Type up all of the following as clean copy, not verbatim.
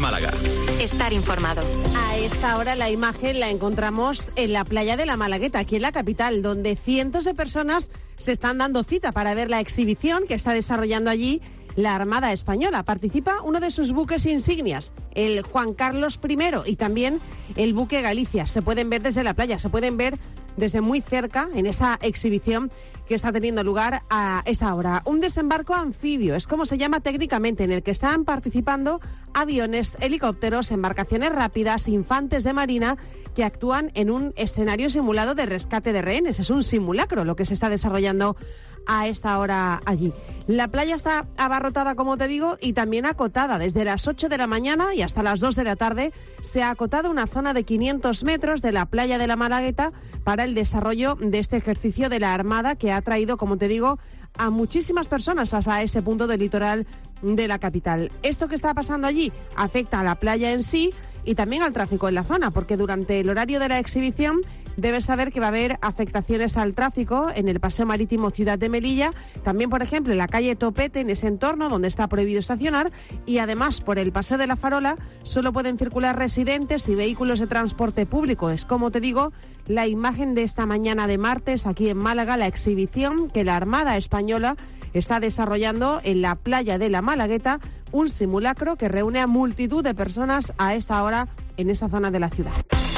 Málaga. Estar informado. A esta hora la imagen la encontramos en la playa de la Malagueta, aquí en la capital, donde cientos de personas se están dando cita para ver la exhibición que está desarrollando allí la Armada Española. Participa uno de sus buques insignias, el Juan Carlos I, y también el buque Galicia. Se pueden ver desde la playa, se pueden ver desde muy cerca en esa exhibición que está teniendo lugar a esta hora. Un desembarco anfibio, es como se llama técnicamente, en el que están participando aviones, helicópteros, embarcaciones rápidas, infantes de marina que actúan en un escenario simulado de rescate de rehenes. Es un simulacro lo que se está desarrollando a esta hora allí. La playa está abarrotada, como te digo, y también acotada. Desde las 8 de la mañana y hasta las 2 de la tarde se ha acotado una zona de 500 metros de la playa de la Malagueta para el desarrollo de este ejercicio de la Armada, que ha traído, como te digo, a muchísimas personas hasta ese punto del litoral de la capital. Esto que está pasando allí afecta a la playa en sí y también al tráfico en la zona, porque durante el horario de la exhibición debes saber que va a haber afectaciones al tráfico en el Paseo Marítimo Ciudad de Melilla, también, por ejemplo, en la calle Topete, en ese entorno donde está prohibido estacionar, y además por el Paseo de la Farola solo pueden circular residentes y vehículos de transporte público. Es, como te digo, la imagen de esta mañana de martes aquí en Málaga, la exhibición que la Armada Española está desarrollando en la playa de la Malagueta, un simulacro que reúne a multitud de personas a esta hora en esa zona de la ciudad.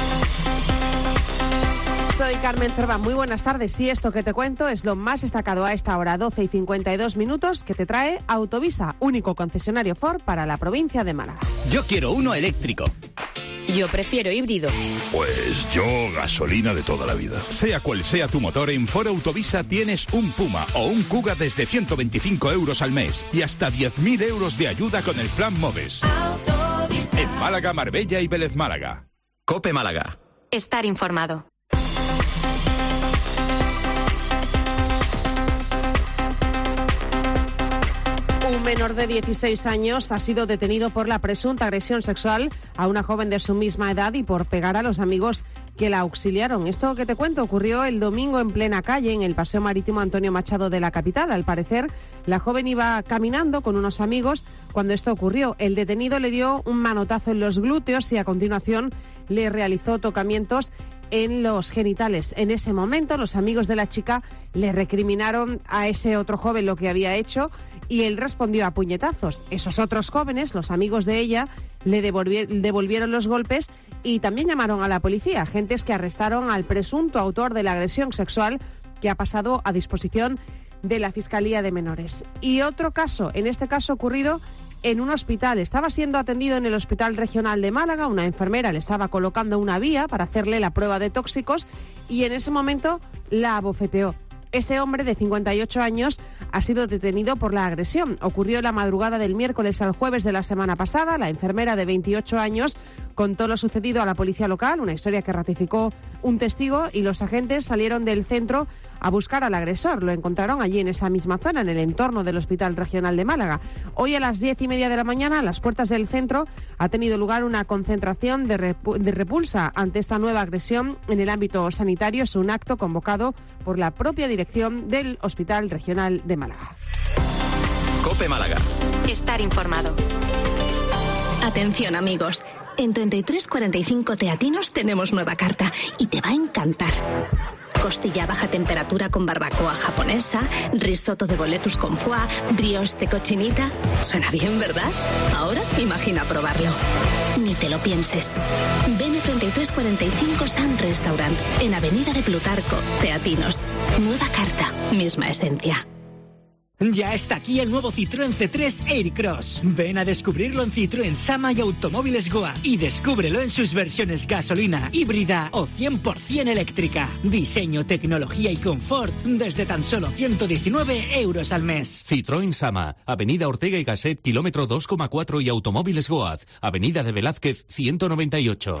Soy Carmen Cerva, muy buenas tardes. Y esto que te cuento es lo más destacado a esta hora, 12:52, que te trae Autovisa, único concesionario Ford para la provincia de Málaga. Yo quiero uno eléctrico. Yo prefiero híbrido. Pues yo gasolina de toda la vida. Sea cual sea tu motor, en Ford Autovisa tienes un Puma o un Kuga desde 125 euros al mes y hasta 10.000 euros de ayuda con el plan Moves. Autovisa. En Málaga, Marbella y Vélez Málaga. COPE Málaga. Estar informado. Un menor de 16 años ha sido detenido por la presunta agresión sexual a una joven de su misma edad y por pegar a los amigos que la auxiliaron. Esto que te cuento ocurrió el domingo en plena calle, en el Paseo Marítimo Antonio Machado de la capital. Al parecer, la joven iba caminando con unos amigos cuando esto ocurrió. El detenido le dio un manotazo en los glúteos y a continuación le realizó tocamientos en los genitales. En ese momento, los amigos de la chica le recriminaron a ese otro joven lo que había hecho y él respondió a puñetazos. Esos otros jóvenes, los amigos de ella, le devolvieron los golpes y también llamaron a la policía, agentes que arrestaron al presunto autor de la agresión sexual, que ha pasado a disposición de la Fiscalía de Menores. Y otro caso, en este caso ocurrido en un hospital. Estaba siendo atendido en el Hospital Regional de Málaga, una enfermera le estaba colocando una vía para hacerle la prueba de tóxicos y en ese momento la abofeteó. Ese hombre de 58 años ha sido detenido por la agresión. Ocurrió la madrugada del miércoles al jueves de la semana pasada. La enfermera de 28 años contó lo sucedido a la policía local, una historia que ratificó un testigo, y los agentes salieron del centro a buscar al agresor. Lo encontraron allí en esa misma zona, en el entorno del Hospital Regional de Málaga. Hoy a las 10:30 de la mañana, a las puertas del centro, ha tenido lugar una concentración de repulsa ante esta nueva agresión en el ámbito sanitario. Es un acto convocado por la propia dirección del Hospital Regional de Málaga. COPE Málaga. Estar informado. Atención, amigos. En 3345 Teatinos tenemos nueva carta y te va a encantar. Costilla a baja temperatura con barbacoa japonesa, risotto de boletus con foie, brioche de cochinita. Suena bien, ¿verdad? Ahora imagina probarlo. Ni te lo pienses. Ven a 3345 Sun Restaurant, en Avenida de Plutarco, Teatinos. Nueva carta, misma esencia. Ya está aquí el nuevo Citroën C3 Aircross. Ven a descubrirlo en Citroën Sama y Automóviles Goa y descúbrelo en sus versiones gasolina, híbrida o 100% eléctrica. Diseño, tecnología y confort desde tan solo 119 euros al mes. Citroën Sama, Avenida Ortega y Gasset, kilómetro 2,4 y Automóviles Goaz, Avenida de Velázquez 198.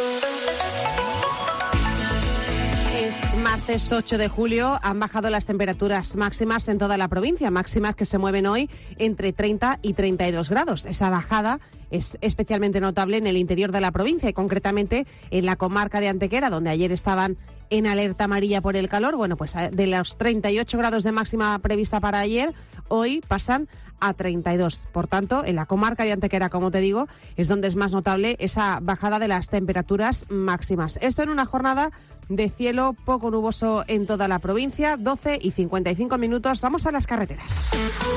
Martes 8 de julio han bajado las temperaturas máximas en toda la provincia, máximas que se mueven hoy entre 30 y 32 grados. Esa bajada es especialmente notable en el interior de la provincia y concretamente en la comarca de Antequera, donde ayer estaban en alerta amarilla por el calor. Bueno, pues de los 38 grados de máxima prevista para ayer, hoy pasan a 32. Por tanto, en la comarca de Antequera, como te digo, es donde es más notable esa bajada de las temperaturas máximas. Esto en una jornada de cielo poco nuboso en toda la provincia, 12 y 55 minutos. Vamos a las carreteras.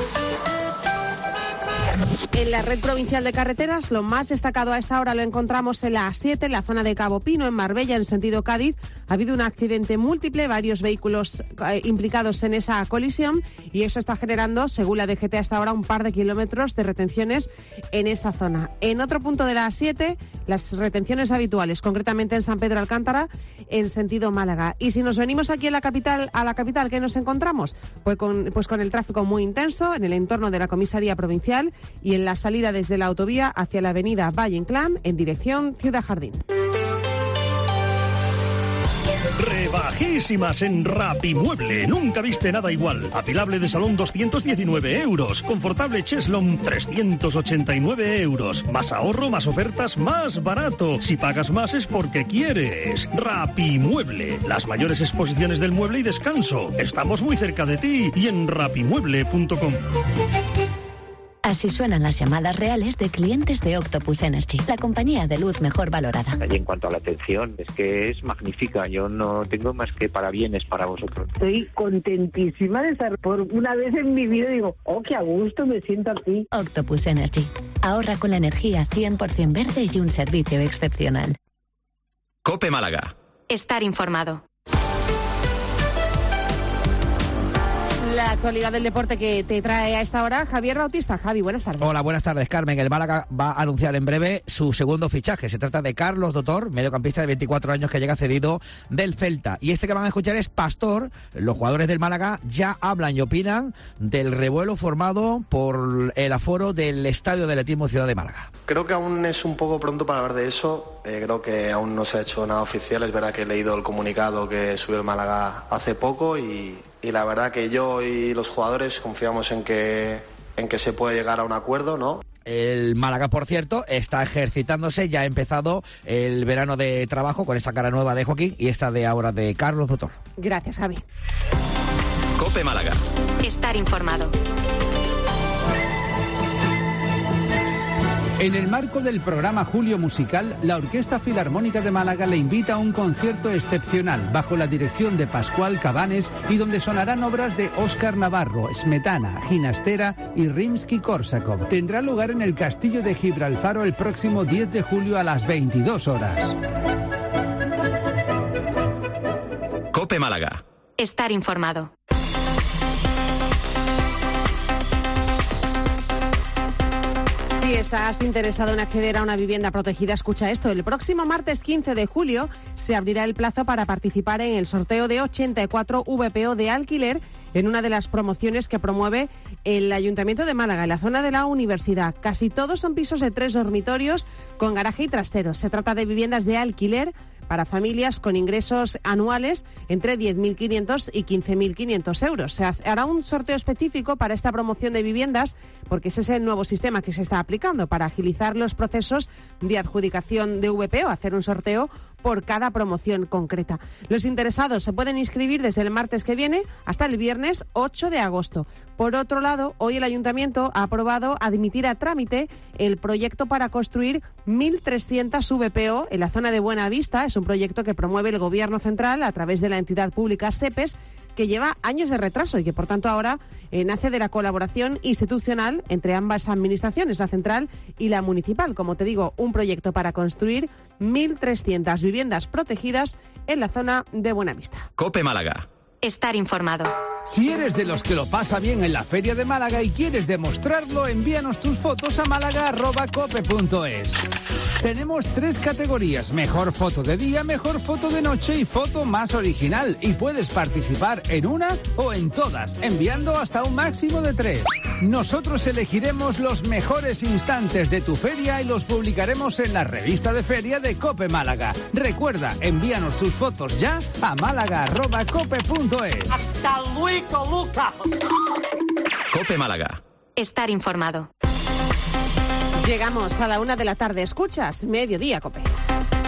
En la red provincial de carreteras, lo más destacado a esta hora lo encontramos en la A7, en la zona de Cabo Pino, en Marbella, en sentido Cádiz. Ha habido un accidente múltiple, varios vehículos implicados en esa colisión, y eso está generando, según la DGT hasta ahora, un par de kilómetros de retenciones en esa zona. En otro punto de la A7, las retenciones habituales, concretamente en San Pedro Alcántara, en sentido Málaga. Y si nos venimos aquí a la capital, ¿qué nos encontramos? Pues con el tráfico muy intenso en el entorno de la comisaría provincial y en la salida desde la autovía hacia la avenida Valle Inclán en dirección Ciudad Jardín. Rebajísimas en Rapimueble. Nunca viste nada igual. Apilable de salón 219 euros. Confortable cheslón 389 euros. Más ahorro, más ofertas, más barato. Si pagas más es porque quieres. Rapimueble. Las mayores exposiciones del mueble y descanso. Estamos muy cerca de ti y en rapimueble.com. Así suenan las llamadas reales de clientes de Octopus Energy, la compañía de luz mejor valorada. Y en cuanto a la atención, es que es magnífica. Yo no tengo más que parabienes para vosotros. Estoy contentísima de estar por una vez en mi vida. Digo, qué a gusto me siento aquí. Octopus Energy. Ahorra con la energía 100% verde y un servicio excepcional. COPE Málaga. Estar informado. La actualidad del deporte que te trae a esta hora Javier Bautista. Javi, buenas tardes. Hola, buenas tardes, Carmen. El Málaga va a anunciar en breve su segundo fichaje. Se trata de Carlos Dotor, mediocampista de 24 años que llega cedido del Celta. Y este que van a escuchar es Pastor. Los jugadores del Málaga ya hablan y opinan del revuelo formado por el aforo del Estadio de Atletismo Ciudad de Málaga. Creo que aún es un poco pronto para hablar de eso. Creo que aún no se ha hecho nada oficial. Es verdad que he leído el comunicado que subió el Málaga hace poco y la verdad que yo y los jugadores confiamos en que se puede llegar a un acuerdo, ¿no? El Málaga, por cierto, está ejercitándose, ya ha empezado el verano de trabajo con esa cara nueva de Joaquín y esta de ahora de Carlos Dotor. Gracias, Javi. COPE Málaga. Estar informado. En el marco del programa Julio Musical, la Orquesta Filarmónica de Málaga le invita a un concierto excepcional bajo la dirección de Pascual Cabanes y donde sonarán obras de Óscar Navarro, Smetana, Ginastera y Rimsky-Korsakov. Tendrá lugar en el Castillo de Gibralfaro el próximo 10 de julio a las 22 horas. COPE Málaga. Estar informado. Si estás interesado en acceder a una vivienda protegida, escucha esto. El próximo martes 15 de julio se abrirá el plazo para participar en el sorteo de 84 VPO de alquiler en una de las promociones que promueve el Ayuntamiento de Málaga, en la zona de la Universidad. Casi todos son pisos de 3 dormitorios con garaje y trasteros. Se trata de viviendas de alquiler para familias con ingresos anuales entre 10.500 y 15.500 euros. Se hará un sorteo específico para esta promoción de viviendas porque ese es el nuevo sistema que se está aplicando para agilizar los procesos de adjudicación de VPO, hacer un sorteo por cada promoción concreta. Los interesados se pueden inscribir desde el martes que viene hasta el viernes 8 de agosto. Por otro lado, hoy el Ayuntamiento ha aprobado admitir a trámite el proyecto para construir 1.300 VPO en la zona de Buenavista. Es un proyecto que promueve el Gobierno central a través de la entidad pública SEPES, que lleva años de retraso y que, por tanto, ahora nace de la colaboración institucional entre ambas administraciones, la central y la municipal. Como te digo, un proyecto para construir 1.300 viviendas protegidas en la zona de Buenavista. COPE Málaga. Estar informado. Si eres de los que lo pasa bien en la Feria de Málaga y quieres demostrarlo, envíanos tus fotos a málaga@cope.es. Tenemos 3 categorías: mejor foto de día, mejor foto de noche y foto más original. Y puedes participar en una o en todas, enviando hasta un máximo de 3. Nosotros elegiremos los mejores instantes de tu feria y los publicaremos en la revista de feria de COPE Málaga. Recuerda, envíanos tus fotos ya a málaga@cope.es. ¡Hasta luego, Lucas! COPE Málaga. Estar informado. Llegamos a la 1 de la tarde. Escuchas Mediodía, COPE.